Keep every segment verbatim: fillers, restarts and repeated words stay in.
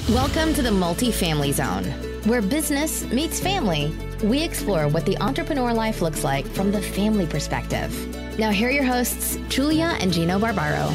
Welcome to the Multifamily Zone, where business meets family. We explore what the entrepreneur life looks like from the family perspective. Now here are your hosts, Julia and Gino Barbaro.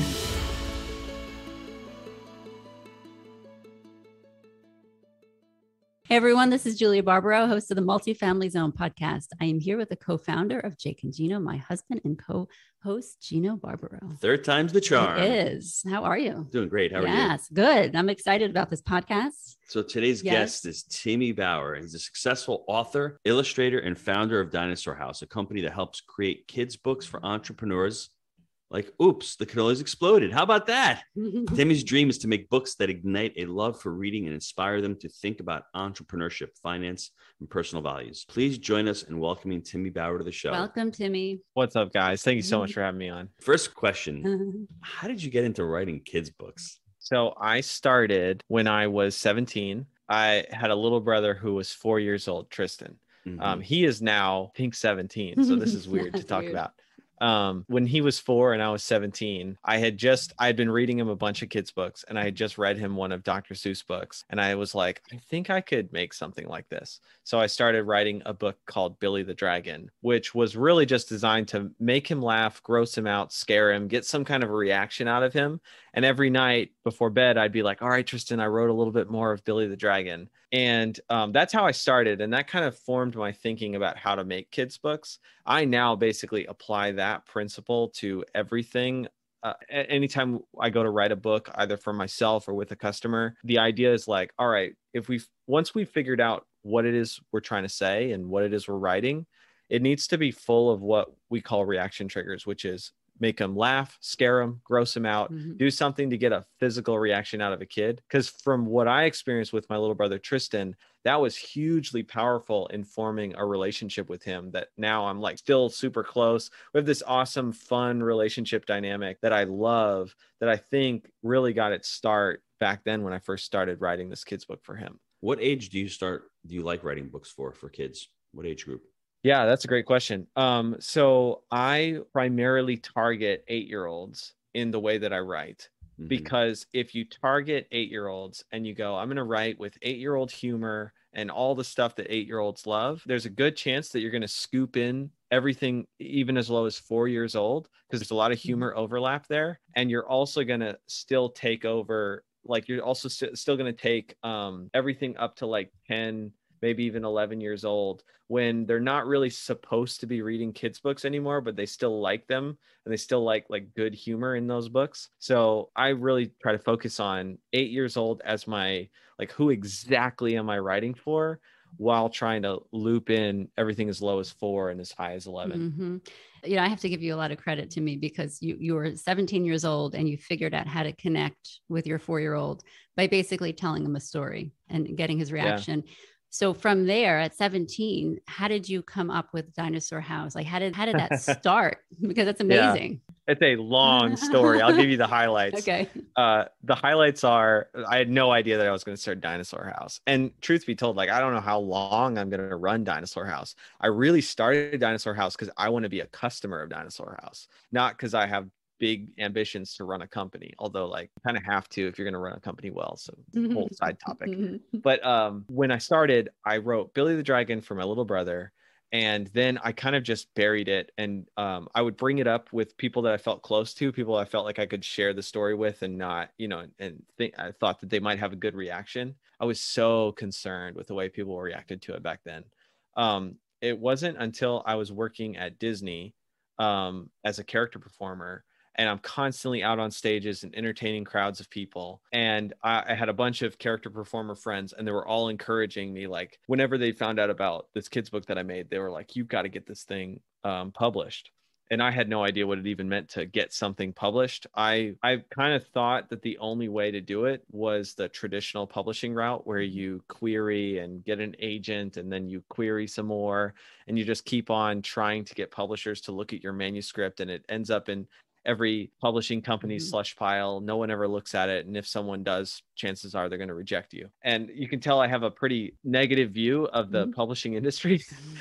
Hey everyone, this is Julia Barbaro, host of the Multifamily Zone podcast. I am here with the co-founder of Jake and Gino, my husband and co-host Gino Barbaro. Third time's the charm. It is. How are you? Doing great. How are yes, you? Yes, good. I'm excited about this podcast. So today's yes. guest is Timmy Bauer. He's a successful author, illustrator, and founder of Dinosaur House, a company that helps create kids' books for entrepreneurs. Like, oops, the cannolis exploded. How about that? Timmy's dream is to make books that ignite a love for reading and inspire them to think about entrepreneurship, finance, and personal values. Please join us in welcoming Timmy Bauer to the show. Welcome, Timmy. What's up, guys? Thank you so much for having me on. First question, how did you get into writing kids' books? So I started when I was seventeen. I had a little brother who was four years old, Tristan. Mm-hmm. Um, he is now, I think, seventeen. So this is weird to talk weird. about. Um, when he was four and I was seventeen, I had just, I had been reading him a bunch of kids' books, and I had just read him one of Doctor Seuss books. And I was like, I think I could make something like this. So I started writing a book called Billy the Dragon, which was really just designed to make him laugh, gross him out, scare him, get some kind of a reaction out of him. And every night before bed, I'd be like, all right, Tristan, I wrote a little bit more of Billy the Dragon. And um, that's how I started. And that kind of formed my thinking about how to make kids' books. I now basically apply that principle to everything. Uh, anytime I go to write a book, either for myself or with a customer, the idea is like, all right, if we once we've figured out what it is we're trying to say and what it is we're writing, it needs to be full of what we call reaction triggers, which is make them laugh, scare them, gross them out, mm-hmm. do something to get a physical reaction out of a kid. Because from what I experienced with my little brother, Tristan, that was hugely powerful in forming a relationship with him that now I'm like still super close. We have this awesome, fun relationship dynamic that I love, that I think really got its start back then when I first started writing this kid's book for him. What age do you start, do you like writing books for, for kids? What age group? Yeah, that's a great question. Um, so I primarily target eight-year-olds in the way that I write, mm-hmm. because if you target eight-year-olds and you go, I'm going to write with eight-year-old humor and all the stuff that eight-year-olds love, there's a good chance that you're going to scoop in everything even as low as four years old, because there's a lot of humor overlap there. And you're also going to still take over, like you're also st- still going to take um, everything up to like ten, maybe even eleven years old, when they're not really supposed to be reading kids' books anymore, but they still like them and they still like like good humor in those books. So I really try to focus on eight years old as my, like, who exactly am I writing for, while trying to loop in everything as low as four and as high as eleven. Mm-hmm. You know, I have to give you a lot of credit, to me, because you, you were seventeen years old and you figured out how to connect with your four-year-old by basically telling him a story and getting his reaction. Yeah. So from there at seventeen, how did you come up with Dinosaur House? Like, how did, how did that start? Because that's amazing. Yeah. It's a long story. I'll give you the highlights. Okay. Uh, the highlights are, I had no idea that I was going to start Dinosaur House. And truth be told, like, I don't know how long I'm going to run Dinosaur House. I really started Dinosaur House because I want to be a customer of Dinosaur House, not because I have big ambitions to run a company, although like you kind of have to if you're going to run a company well. So whole side topic. But um, when I started, I wrote Billy the Dragon for my little brother. And then I kind of just buried it. And um, I would bring it up with people that I felt close to, people I felt like I could share the story with and not, you know, and think, I thought that they might have a good reaction. I was so concerned with the way people reacted to it back then. Um, it wasn't until I was working at Disney um, as a character performer, and I'm constantly out on stages and entertaining crowds of people. And I, I had a bunch of character performer friends, and they were all encouraging me. Like, whenever they found out about this kid's book that I made, they were like, you've got to get this thing um, published. And I had no idea what it even meant to get something published. I, I kind of thought that the only way to do it was the traditional publishing route, where you query and get an agent, and then you query some more, and you just keep on trying to get publishers to look at your manuscript, and it ends up in every publishing company's mm-hmm. slush pile. No one ever looks at it. And if someone does, chances are they're going to reject you. And you can tell I have a pretty negative view of the mm-hmm. publishing industry.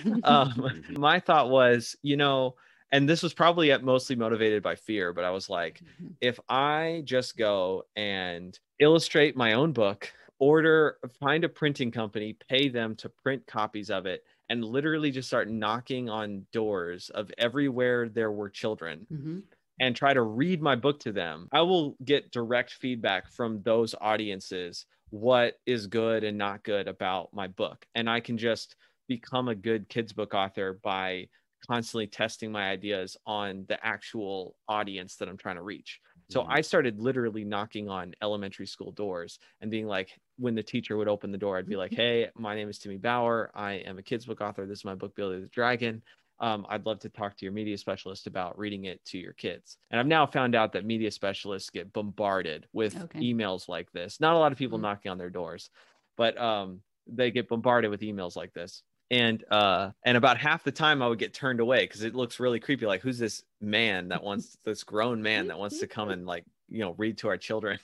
um, my thought was, you know, and this was probably at mostly motivated by fear, but I was like, mm-hmm. if I just go and illustrate my own book order, find a printing company, pay them to print copies of it, and literally just start knocking on doors of everywhere there were children. Mm-hmm. And try to read my book to them. I will get direct feedback from those audiences, what is good and not good about my book. And I can just become a good kids book author by constantly testing my ideas on the actual audience that I'm trying to reach. So mm-hmm. I started literally knocking on elementary school doors and being like, when the teacher would open the door, I'd be like, hey, my name is Timmy Bauer. I am a kids book author. This is my book, Billy the Dragon. Um, I'd love to talk to your media specialist about reading it to your kids. And I've now found out that media specialists get bombarded with okay. emails like this. Not a lot of people mm-hmm. knocking on their doors, but um, they get bombarded with emails like this. And uh, and about half the time I would get turned away because it looks really creepy. Like, who's this man that wants, this grown man that wants to come and, like, you know, read to our children?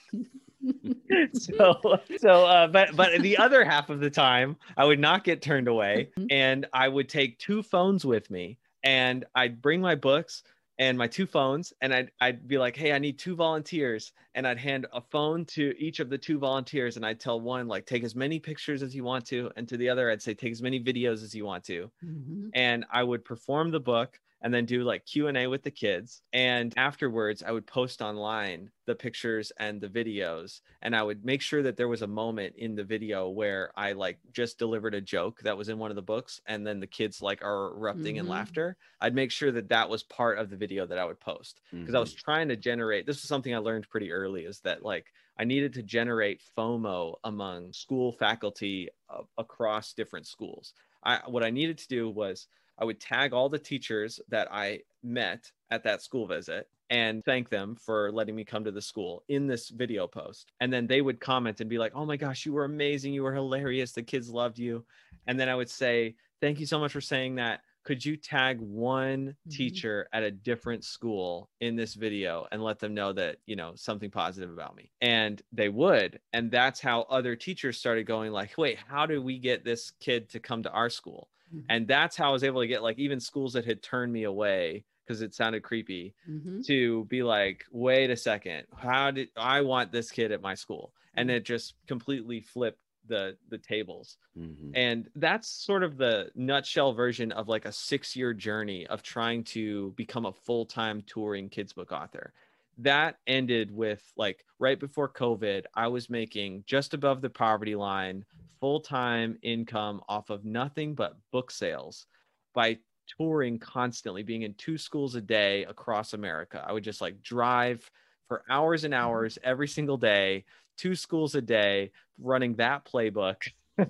so so uh but but the other half of the time I would not get turned away, and I would take two phones with me, and I'd bring my books and my two phones, and I'd, I'd be like, hey, I need two volunteers, and I'd hand a phone to each of the two volunteers, and I'd tell one, like, take as many pictures as you want to, and to the other I'd say, take as many videos as you want to. Mm-hmm. And I would perform the book and then do like Q and A with the kids. And afterwards, I would post online the pictures and the videos. And I would make sure that there was a moment in the video where I like just delivered a joke that was in one of the books. And then the kids like are erupting mm-hmm. in laughter. I'd make sure that that was part of the video that I would post, because mm-hmm. I was trying to generate, this was something I learned pretty early, is that like I needed to generate FOMO among school faculty uh, across different schools. I, what I needed to do was I would tag all the teachers that I met at that school visit and thank them for letting me come to the school in this video post. And then they would comment and be like, oh my gosh, you were amazing. You were hilarious. The kids loved you. And then I would say, thank you so much for saying that. Could you tag one mm-hmm. teacher at a different school in this video and let them know that, you know, something positive about me? And they would. And that's how other teachers started going like, wait, how do we get this kid to come to our school? Mm-hmm. And that's how I was able to get like even schools that had turned me away because it sounded creepy mm-hmm. to be like, wait a second, how did I want this kid at my school? And it just completely flipped the the tables. Mm-hmm. And that's sort of the nutshell version of like a six-year journey of trying to become a full-time touring kids book author. That ended with like right before COVID, I was making just above the poverty line, full-time income off of nothing but book sales by touring constantly, being in two schools a day across America. I would just like drive for hours and hours every single day, two schools a day, running that playbook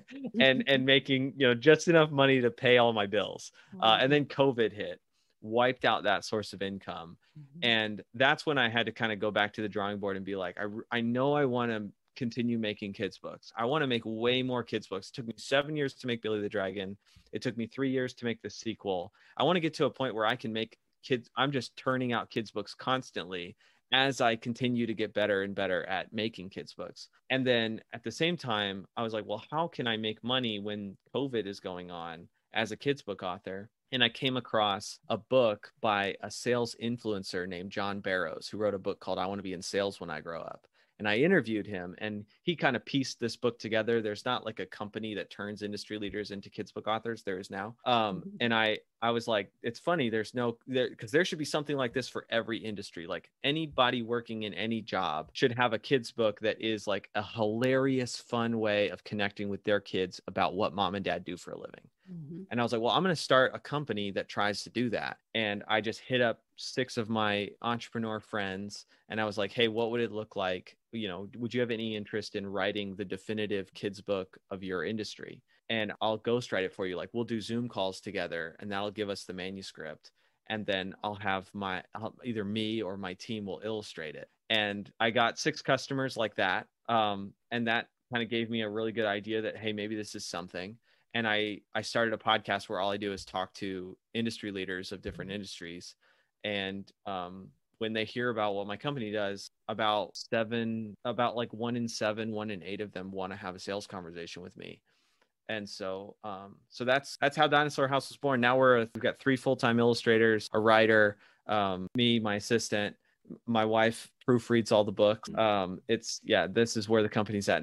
and and making, you know, just enough money to pay all my bills. Uh, and then COVID hit, wiped out that source of income. Mm-hmm. And that's when I had to kind of go back to the drawing board and be like, I, I know I want to continue making kids books. I want to make way more kids books. It took me seven years to make Billy the Dragon. It took me three years to make the sequel. I want to get to a point where I can make kids. I'm just turning out kids books constantly as I continue to get better and better at making kids books. And then at the same time, I was like, well, how can I make money when COVID is going on as a kids book author? And I came across a book by a sales influencer named John Barrows, who wrote a book called I Want to Be in Sales When I Grow Up. And I interviewed him, and he kind of pieced this book together. There's not like a company that turns industry leaders into kids book authors. There is now. Um, and I, I was like, it's funny. There's no, there, because there should be something like this for every industry. Like anybody working in any job should have a kids book that is like a hilarious, fun way of connecting with their kids about what mom and dad do for a living. Mm-hmm. And I was like, well, I'm going to start a company that tries to do that. And I just hit up six of my entrepreneur friends. And I was like, hey, what would it look like? You know, would you have any interest in writing the definitive kids book of your industry? And I'll ghostwrite it for you. Like we'll do Zoom calls together, and that'll give us the manuscript. And then I'll have my, I'll, either me or my team will illustrate it. And I got six customers like that. Um, and that kind of gave me a really good idea that, hey, maybe this is something. And I, I started a podcast where all I do is talk to industry leaders of different industries. And um, when they hear about what my company does, about seven, about like one in seven, one in eight of them want to have a sales conversation with me. And so, um, so that's, that's how Dinosaur House was born. Now we're, we've got three full-time illustrators, a writer, um, me, my assistant, my wife proofreads all the books. Um, it's, yeah, this is where the company's at now.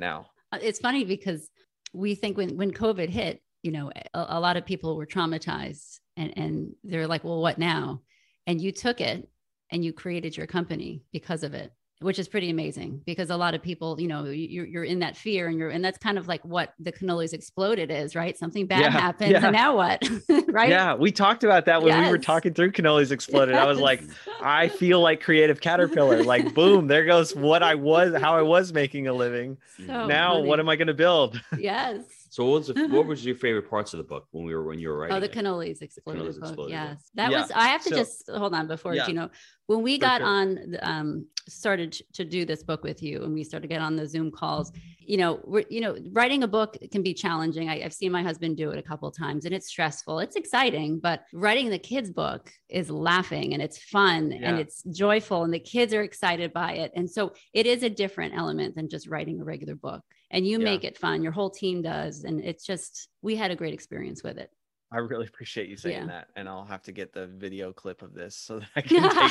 It's funny because we think when, when COVID hit, you know, a, a lot of people were traumatized and, and they're like, well, what now? And you took it and you created your company because of it, which is pretty amazing because a lot of people, you know, you're, you're in that fear and you're, and that's kind of like what the Cannolis Exploded is, right? Something bad yeah, happens yeah. and now what? Right? Yeah. We talked about that when yes. we were talking through Cannolis Exploded. Yes. I was like, I feel like Creative Caterpillar, like, boom, there goes what I was, how I was making a living. So now funny. What am I going to build? Yes. So what was, the, what was your favorite parts of the book when we were, when you were writing? Oh, the it? Cannolis Exploded book. Exploded, yes. That yeah. was, I have to so, just hold on before, yeah. you know, when we For got sure. on, um, started to do this book with you and we started to get on the Zoom calls, you know, we're, you know, writing a book can be challenging. I, I've seen my husband do it a couple of times and it's stressful. It's exciting, but writing the kids' book is laughing and it's fun yeah. and it's joyful and the kids are excited by it. And so it is a different element than just writing a regular book. And you yeah. make it fun. Your whole team does. And it's just, we had a great experience with it. I really appreciate you saying yeah. that. And I'll have to get the video clip of this so that I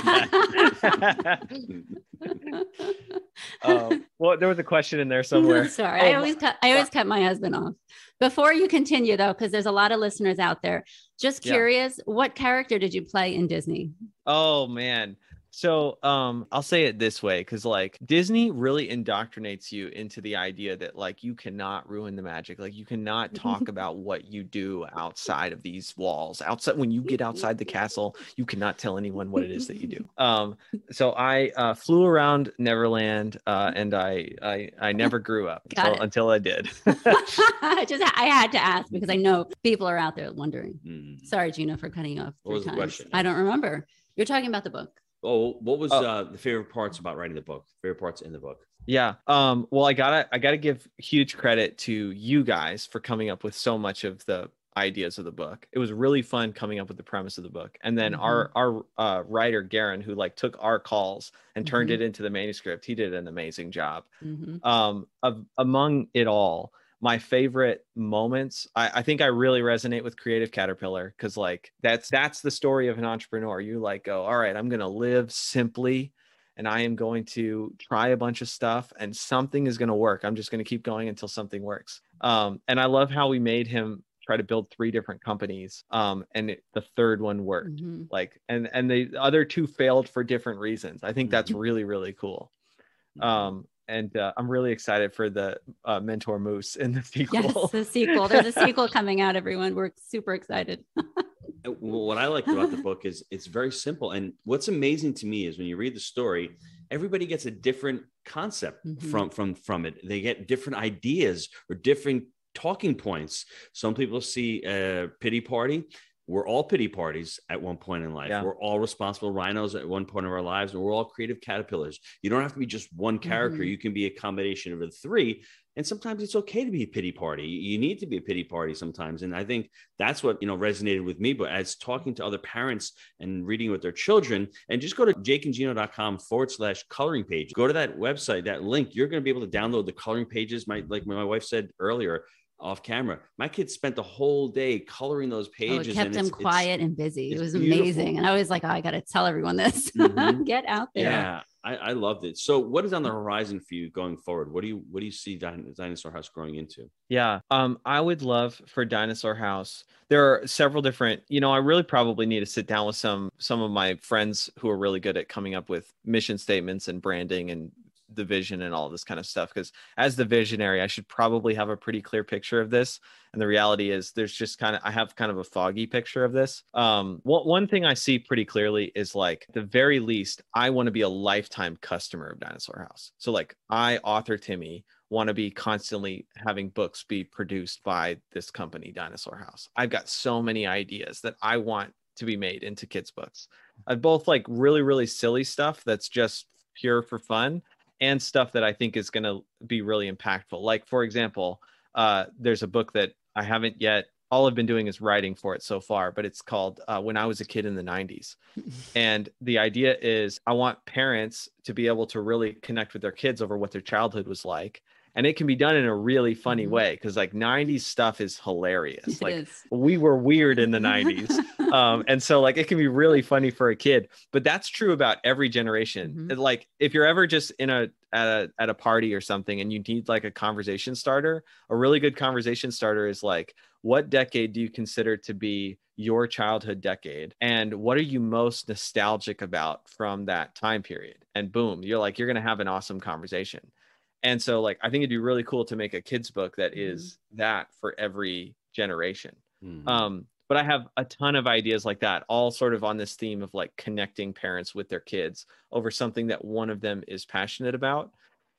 can take that. um, well, there was a question in there somewhere. Sorry. Oh, I always cut, I always cut my husband off. Before you continue though, because there's a lot of listeners out there, just curious, yeah. what character did you play in Disney? Oh man. So um, I'll say it this way, because like Disney really indoctrinates you into the idea that like you cannot ruin the magic. Like you cannot talk about what you do outside of these walls. Outside, when you get outside the castle, you cannot tell anyone what it is that you do. Um, so I uh, flew around Neverland, uh, and I, I I never grew up until, until I did. Just I had to ask because I know people are out there wondering. Mm. Sorry, Gina, for cutting you off. What was times. the question? I don't remember. You're talking about the book. Oh, what was oh. uh, the favorite parts about writing the book? Favorite parts in the book? Yeah. Um, well, I gotta, I gotta give huge credit to you guys for coming up with so much of the ideas of the book. It was really fun coming up with the premise of the book. And then mm-hmm. our, our uh, writer, Garen, who like took our calls and turned mm-hmm. it into the manuscript. He did an amazing job. Mm-hmm. Um, of, among it all, my favorite moments, I, I think I really resonate with Creative Caterpillar because like that's that's the story of an entrepreneur. You like go, all right, I'm going to live simply and I am going to try a bunch of stuff and something is going to work. I'm just going to keep going until something works. Um, and I love how we made him try to build three different companies. Um, and it, the third one worked. Mm-hmm. Like, and, and the other two failed for different reasons. I think that's really, really cool. Um, And uh, I'm really excited for the uh, Mentor Moose in the sequel. Yes, the sequel. There's a sequel coming out, everyone. We're super excited. What I like about the book is it's very simple. And what's amazing to me is when you read the story, everybody gets a different concept mm-hmm. from, from, from it. They get different ideas or different talking points. Some people see a pity party. We're all pity parties at one point in life. Yeah. We're all responsible rhinos at one point of our lives, and we're all creative caterpillars. You don't have to be just one character. Mm-hmm. You can be a combination of the three. And sometimes it's okay to be a pity party. You need to be a pity party sometimes. And I think that's what, you know, resonated with me. But as talking to other parents and reading with their children, and just go to jakeandgino.com forward slash coloring page. Go to that website, that link. You're going to be able to download the coloring pages. My, like my wife said earlier, off camera, my kids spent the whole day coloring those pages. Oh, it kept and them it's, quiet it's, and busy. It was beautiful. Amazing. And I was like, oh, I got to tell everyone this. Mm-hmm. Get out there. Yeah, I, I loved it. So what is on the horizon for you going forward? What do you what do you see Din- Dinosaur House growing into? Yeah, um, I would love for Dinosaur House. There are several different, you know, I really probably need to sit down with some some of my friends who are really good at coming up with mission statements and branding and the vision and all this kind of stuff, because as the visionary I should probably have a pretty clear picture of this, and the reality is there's just kind of I have kind of a foggy picture of this. Um one, one thing I see pretty clearly is like at the very least I want to be a lifetime customer of Dinosaur House. So like I, author Timmy, want to be constantly having books be produced by this company, Dinosaur House. I've got so many ideas that I want to be made into kids books. I've both like really really silly stuff that's just pure for fun, and stuff that I think is going to be really impactful. Like, for example, uh, there's a book that I haven't yet, all I've been doing is writing for it so far, but it's called uh, When I Was a Kid in the nineties. And the idea is I want parents to be able to really connect with their kids over what their childhood was like, And it can be done in a really funny Mhm. way because like nineties stuff is hilarious. It Like is. we were weird in the nineties. Um, and so like it can be really funny for a kid, but that's true about every generation. Mhm. It, like if you're ever just in a at a at a party or something and you need like a conversation starter, a really good conversation starter is like, what decade do you consider to be your childhood decade? And what are you most nostalgic about from that time period? And boom, you're like, you're going to have an awesome conversation. And so like, I think it'd be really cool to make a kid's book that Mhm. is that for every generation. Mhm. Um, but I have a ton of ideas like that, all sort of on this theme of like connecting parents with their kids over something that one of them is passionate about.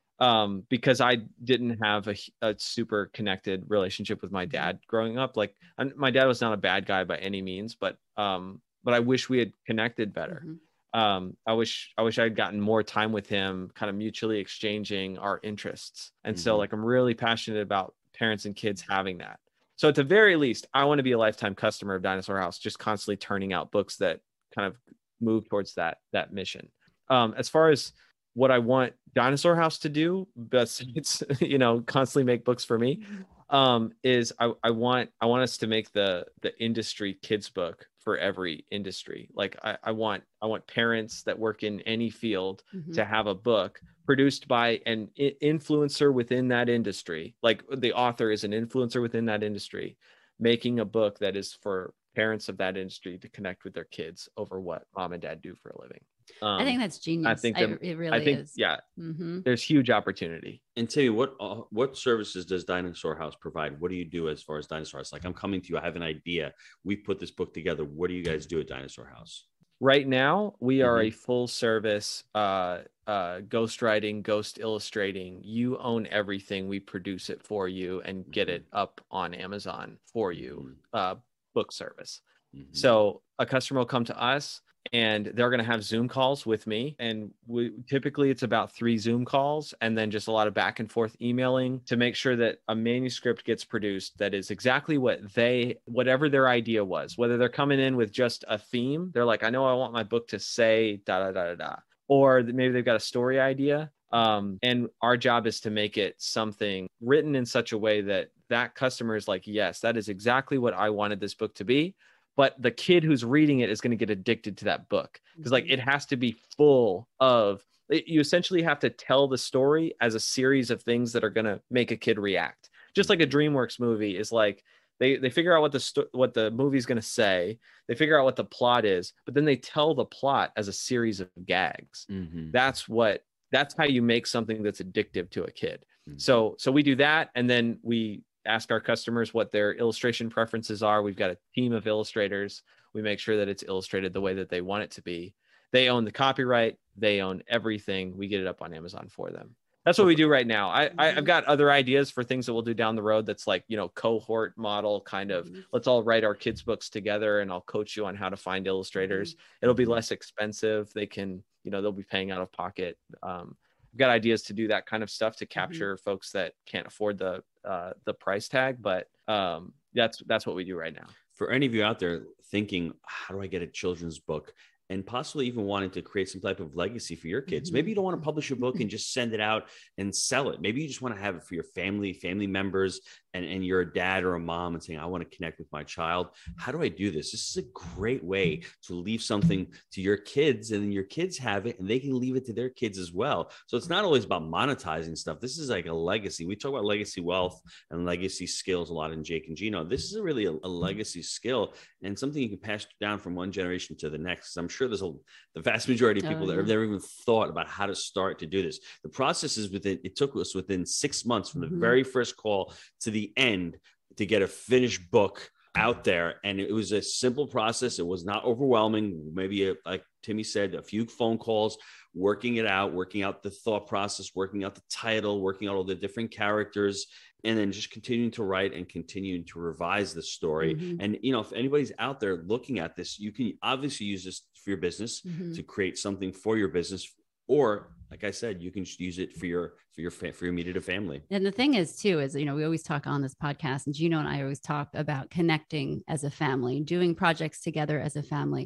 Um, because I didn't have a, a super connected relationship with my dad growing up. Like I'm, my dad was not a bad guy by any means, but um, but I wish we had connected better. Mhm. Um, I wish I wish I had gotten more time with him, kind of mutually exchanging our interests. And so Mhm. like I'm really passionate about parents and kids having that. So at the very least, I want to be a lifetime customer of Dinosaur House, just constantly turning out books that kind of move towards that that mission. Um, as far as what I want Dinosaur House to do, but it's, you know, constantly make books for me, um, is I, I want I want us to make the the industry kids book for every industry. Like I, I want I want parents that work in any field Mhm. to have a book produced by an i- influencer within that industry. Like the author is an influencer within that industry, making a book that is for parents of that industry to connect with their kids over what mom and dad do for a living. Um, I think that's genius. I think I, that- it really I think, is. yeah, Mhm. there's huge opportunity. And Timmy, what uh, what services does Dinosaur House provide? What do you do as far as Dinosaur House? Like, I'm coming to you, I have an idea. We put this book together. What do you guys do at Dinosaur House? Right now, we are Mhm. a full service uh, uh, ghostwriting, ghost illustrating. You own everything. We produce it for you and get Mhm. it up on Amazon for you. Mhm. Uh, book service. Mhm. So a customer will come to us and they're going to have Zoom calls with me. And we typically it's about three Zoom calls and then just a lot of back and forth emailing to make sure that a manuscript gets produced that is exactly what they, whatever their idea was, whether they're coming in with just a theme. They're like, I know I want my book to say da, da, da, da, da. Or maybe they've got a story idea. Um, and our job is to make it something written in such a way that that customer is like, yes, that is exactly what I wanted this book to be. But the kid who's reading it is going to get addicted to that book because like it has to be full of, you essentially have to tell the story as a series of things that are going to make a kid react. Just like a DreamWorks movie is like, they, they figure out what the, sto- what the movie's going to say. They figure out what the plot is, but then they tell the plot as a series of gags. Mhm. That's what, that's how you make something that's addictive to a kid. Mhm. So, so we do that. And then we ask our customers what their illustration preferences are. We've got a team of illustrators. We make sure that it's illustrated the way that they want it to be. They own the copyright. They own everything. We get it up on Amazon for them. That's what we do right now. I, I I've got other ideas for things that we'll do down the road. That's like, you know, cohort model kind of, Mhm. let's all write our kids' books together and I'll coach you on how to find illustrators. It'll be less expensive. They can, you know, they'll be paying out of pocket. Um, I've got ideas to do that kind of stuff to capture folks that can't afford the uh, the price tag, but um, that's that's what we do right now. For any of you out there thinking, how do I get a children's book? And possibly even wanting to create some type of legacy for your kids. Mhm. Maybe you don't want to publish a book and just send it out and sell it. Maybe you just want to have it for your family, family members, and, and you're a dad or a mom and saying, I want to connect with my child. How do I do this? This is a great way to leave something to your kids, and then your kids have it and they can leave it to their kids as well. So it's not always about monetizing stuff. This is like a legacy. We talk about legacy wealth and legacy skills a lot in Jake and Gino. This is really a, a legacy skill and something you can pass down from one generation to the next. I'm sure there's a the vast majority of people Oh, that yeah. have never even thought about how to start to do this. The process is within, it took us within six months from the Mhm. very first call to the end to get a finished book out there. And it was a simple process. It was not overwhelming. Maybe a, like Timmy said, a few phone calls, working it out, working out the thought process, working out the title, working out all the different characters, and then just continuing to write and continuing to revise the story. Mhm. And, you know, if anybody's out there looking at this, you can obviously use this for your business Mhm. to create something for your business. Or, like I said, you can just use it for your, for your, fa- for your immediate family. And the thing is, too, is, you know, we always talk on this podcast, and Gino and I always talk about connecting as a family, doing projects together as a family.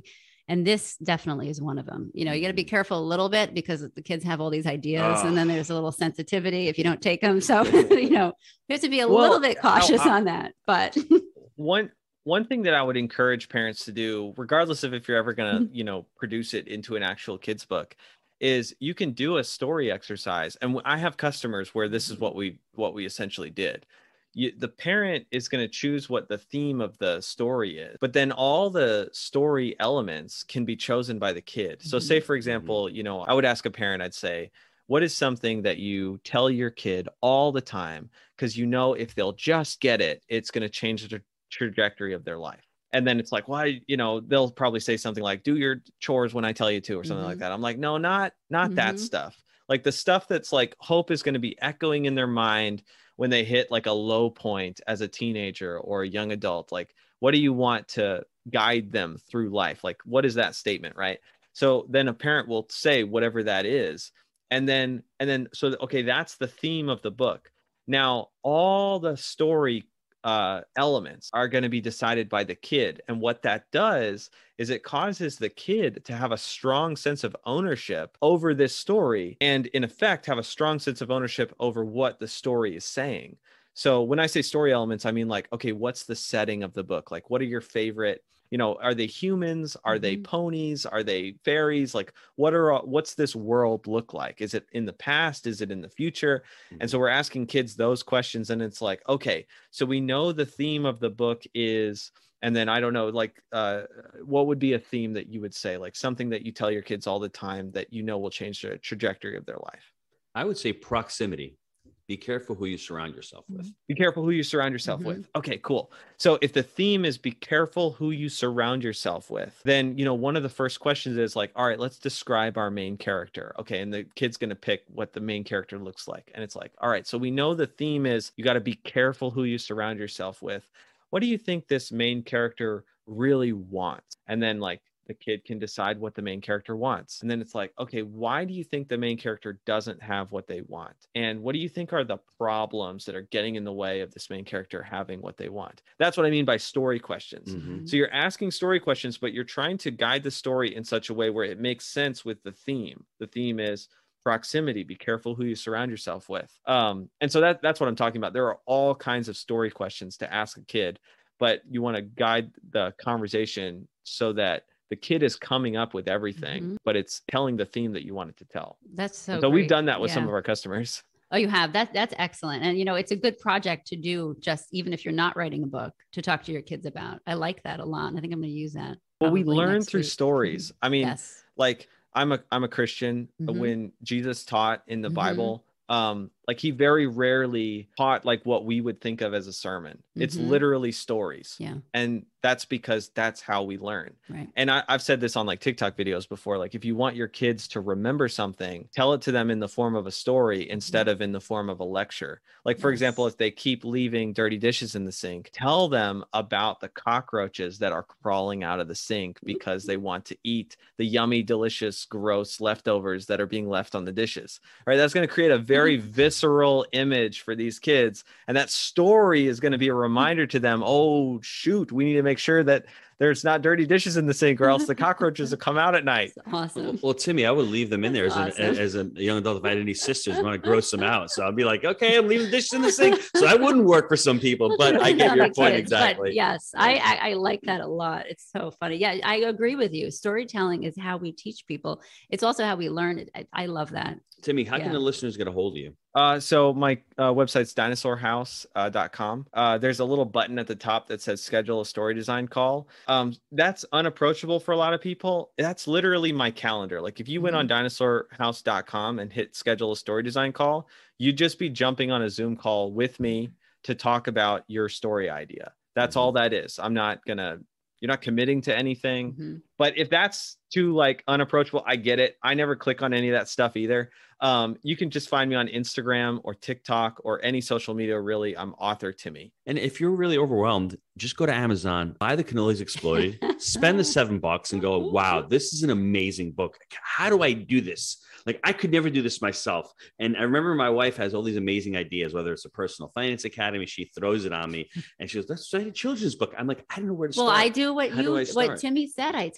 And this definitely is one of them. You know, you got to be careful a little bit because the kids have all these ideas oh. and then there's a little sensitivity if you don't take them. So, you know, you have to be a well, little bit cautious I, I, on that. But one, one thing that I would encourage parents to do, regardless of if you're ever going to, you know, produce it into an actual kid's book, is you can do a story exercise. And I have customers where this is what we, what we essentially did. You, the parent is going to choose what the theme of the story is, but then all the story elements can be chosen by the kid. So say, for example, you know, I would ask a parent, I'd say, what is something that you tell your kid all the time? Because you know, if they'll just get it, it's going to change the tra- trajectory of their life. And then it's like, why, you know, they'll probably say something like, do your chores when I tell you to, or something mm-hmm. like that. I'm like, no, not, not mm-hmm. that stuff. Like the stuff that's like hope is going to be echoing in their mind when they hit like a low point as a teenager or a young adult. Like, what do you want to guide them through life? Like, what is that statement, right? So then a parent will say whatever that is. And then, and then, so, okay, that's the theme of the book. Now, all the story uh, elements are going to be decided by the kid. And what that does is it causes the kid to have a strong sense of ownership over this story and in effect have a strong sense of ownership over what the story is saying. So when I say story elements, I mean like, okay, what's the setting of the book? Like, what are your favorite, you know, are they humans? Are mm-hmm. they ponies? Are they fairies? Like, what are, what's this world look like? Is it in the past? Is it in the future? Mm-hmm. And so we're asking kids those questions. And it's like, okay, so we know the theme of the book is, and then I don't know, like, uh, what would be a theme that you would say, like something that you tell your kids all the time that you know will change the trajectory of their life? I would say proximity. Be careful who you surround yourself with. Be careful who you surround yourself mm-hmm. with. Okay, cool. So if the theme is be careful who you surround yourself with, then, you know, one of the first questions is like, all right, let's describe our main character. Okay. And the kid's going to pick what the main character looks like. And it's like, all right, so we know the theme is you got to be careful who you surround yourself with. What do you think this main character really wants? And then like, the kid can decide what the main character wants. And then it's like, okay, why do you think the main character doesn't have what they want? And what do you think are the problems that are getting in the way of this main character having what they want? That's what I mean by story questions. Mm-hmm. So you're asking story questions, but you're trying to guide the story in such a way where it makes sense with the theme. The theme is proximity. Be careful who you surround yourself with. Um, and so that, that's what I'm talking about. There are all kinds of story questions to ask a kid, but you want to guide the conversation so that the kid is coming up with everything, mm-hmm. but it's telling the theme that you want it to tell. That's so. So great. We've done that with yeah. some of our customers. Oh, you have that. That's excellent. And, you know, it's a good project to do just even if you're not writing a book to talk to your kids about. I like that a lot. I think I'm going to use that. Well, we learn through week. stories. I mean, yes. like I'm a, I'm a Christian. Mm-hmm. When Jesus taught in the mm-hmm. Bible, um, like he very rarely taught like what we would think of as a sermon. Mm-hmm. It's literally stories. Yeah. And that's because that's how we learn. Right. And I, I've said this on like TikTok videos before, like if you want your kids to remember something, tell it to them in the form of a story instead of in the form of a lecture. Like, for yes. example, if they keep leaving dirty dishes in the sink, tell them about the cockroaches that are crawling out of the sink because they want to eat the yummy, delicious, gross leftovers that are being left on the dishes, right? That's going to create a very visceral image for these kids. And that story is going to be a reminder to them, oh, shoot, we need to make sure that there's not dirty dishes in the sink or else the cockroaches will come out at night. That's awesome. Well, well, Timmy, I would leave them in there as, awesome. an, as a young adult. If I had any sisters, want to gross them out. So I'd be like, okay, I'm leaving dishes in the sink. So I wouldn't work for some people, but I get your point kids, exactly. Yes, I, I, I like that a lot. It's so funny. Yeah, I agree with you. Storytelling is how we teach people. It's also how we learn it. I, I love that. Timmy, how yeah. can the listeners get a hold of you? Uh, so my uh, website's dinosaur house dot com. Uh, there's a little button at the top that says schedule a story design call. Um, that's unapproachable for a lot of people. That's literally my calendar. Like if you went on dinosaur house dot com and hit schedule a story design call, you'd just be jumping on a Zoom call with me to talk about your story idea. That's mm-hmm. all that is. I'm not going to, you're not committing to anything, mm-hmm. but if that's too like unapproachable, I get it. I never click on any of that stuff either. Um, you can just find me on Instagram or TikTok or any social media. Really, I'm Author Timmy. And if you're really overwhelmed, just go to Amazon, buy The Cannolis Exploded, spend the seven bucks and go, wow, this is an amazing book. How do I do this? Like, I could never do this myself. And I remember my wife has all these amazing ideas, whether it's a personal finance academy, she throws it on me and she goes, let's write a children's book. I'm like, I don't know where to well, start. I do what How you, do what Timmy said. I tell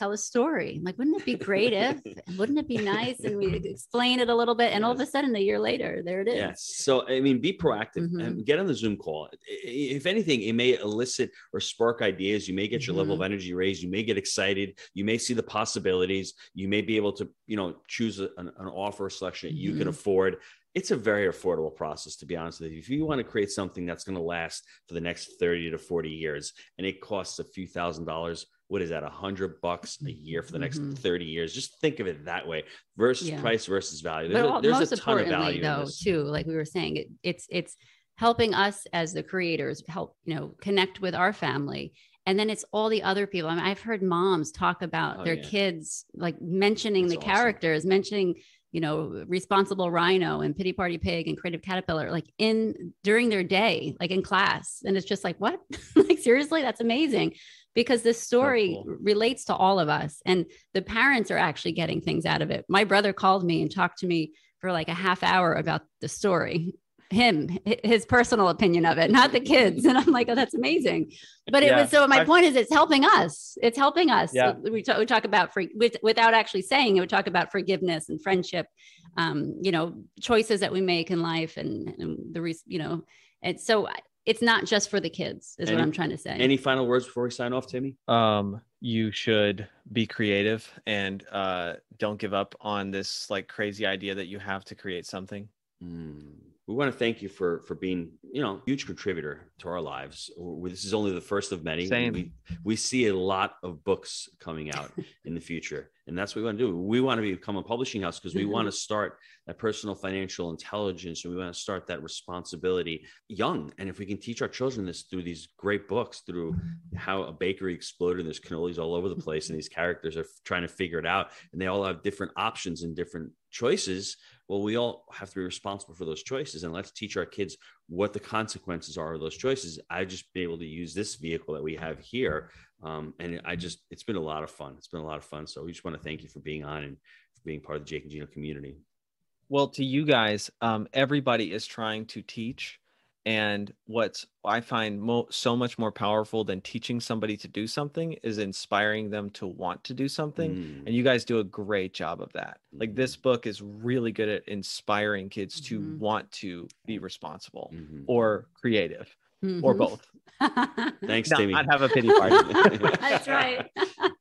tell a story. I'm like, wouldn't it be great if, wouldn't it be nice? And we explain it a little bit. And all of a sudden a year later, there it is. Yes. So, I mean, be proactive Mm-hmm. and get on the Zoom call. If anything, it may elicit or spark ideas. You may get your Mm-hmm. level of energy raised. You may get excited. You may see the possibilities. You may be able to, you know, choose a, an, an offer selection that you Mm-hmm. can afford. It's a very affordable process, to be honest with you. If you want to create something that's going to last for the next thirty to forty years, and it costs a few thousand dollars, what is that? A hundred bucks a year for the next Mm-hmm. thirty years. Just think of it that way versus Yeah. price versus value. But There's, a, there's most a ton of importantly, value in though, this. too, like we were saying, it, it's it's helping us as the creators help, you know, connect with our family. And then it's all the other people. I mean, I've heard moms talk about Oh, their yeah. kids, like mentioning That's the awesome. characters, mentioning, you know, Responsible Rhino and Pity Party Pig and Creative Caterpillar, like in during their day, like in class. And it's just like, what? Like, seriously, that's amazing. Because this story cool. relates to all of us. And the parents are actually getting things out of it. My brother called me and talked to me for like a half hour about the story. Him, his personal opinion of it, not the kids. And I'm like, oh, that's amazing. But it Yeah, was, so my I've- point is it's helping us. It's helping us. Yeah. So we, talk, we talk about free with, without actually saying it, we talk about forgiveness and friendship, um, you know, choices that we make in life and, and the, re- you know, and so it's not just for the kids is Any- what I'm trying to say. Any final words before we sign off, Timmy? Um, you should be creative and uh, don't give up on this like crazy idea that you have to create something. Mm. We want to thank you for for being, you know, a huge contributor to our lives. We- This is only the first of many. Same. We we see a lot of books coming out in the future, and that's what we want to do. We want to become a publishing house because we Mhm. want to start that personal financial intelligence, and we want to start that responsibility young. And if we can teach our children this through these great books, through how a bakery exploded, and there's cannolis all over the place, and these characters are trying to figure it out, and they all have different options and different choices. Well, we all have to be responsible for those choices, and let's teach our kids what the consequences are of those choices. I've just been able to use this vehicle that we have here. Um, and I just, it's been a lot of fun. It's been a lot of fun. So we just want to thank you for being on and for being part of the Jake and Gino community. Well, to you guys, um, everybody is trying to teach. And what I find mo- so much more powerful than teaching somebody to do something is inspiring them to want to do something. Mm. And you guys do a great job of that. Like this book is really good at inspiring kids to Mhm. want to be responsible Mhm. or creative or Mhm. both. Thanks, Not, Timmy. not have a pity party. That's right.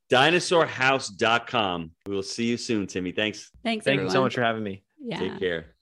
dinosaur house dot com. We will see you soon, Timmy. Thanks. Thanks, Thank everyone. you so much for having me. Yeah. Take care.